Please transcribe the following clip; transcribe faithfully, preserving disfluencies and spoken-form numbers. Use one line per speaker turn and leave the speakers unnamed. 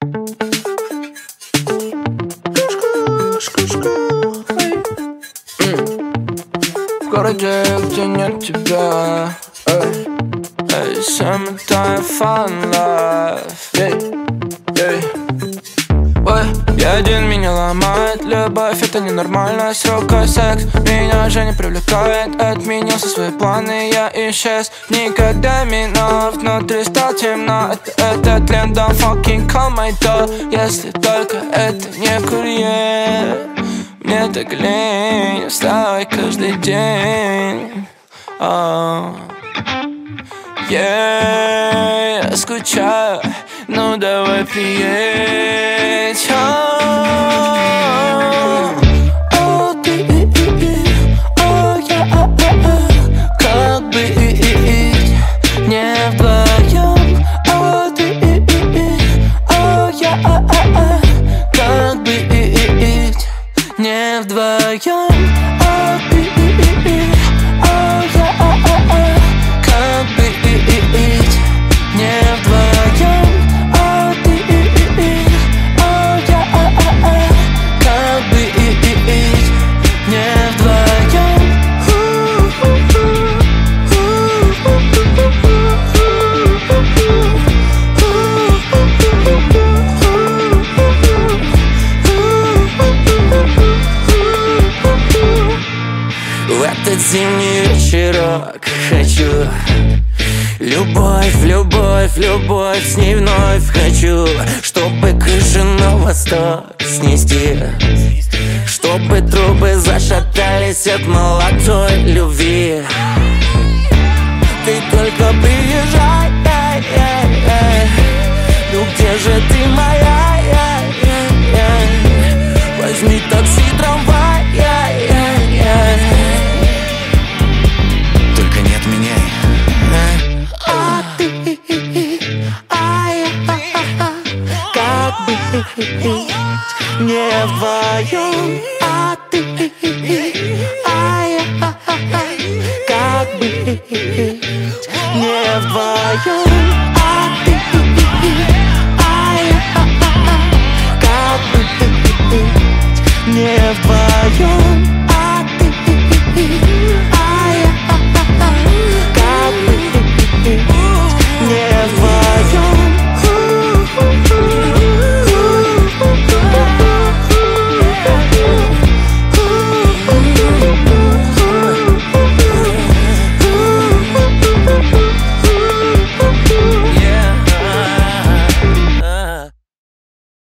В городе, где нет тебя, эй, эй, summertime fun life, эй, эй. Ой, я один, меня ломает любовь, это ненормально, срока секс меня же не привлекает. Отменился свои планы, я исчез, никогда меня внутри стало темно. Это, этот лент, don't fucking call my door, если только это не курьер. Мне так лень вставать каждый день. oh. Yeah, я скучаю, ну давай приедь. oh. Oh, ты, oh, yeah, как быть не вдвоем. Oh, ты, oh, yeah, как быть не вдвоем. Oh, ты, oh, yeah, как быть не вдвоем. Oh, ты, oh, yeah, как быть не вдвоем. В этот зимний вечерок хочу любовь, любовь, любовь, с ней вновь хочу, чтобы крышу на восток снести, чтобы трубы зашатались от молодой любви. Ты только приезжай, эй, эй, эй. Ну где же ты моя, эй, эй, эй. Возьми такси, трамвай, эй, эй, эй. Только не отменяй. А ты, ай, как быть не вдвоем. А ты, ай, как быть не вдвоем.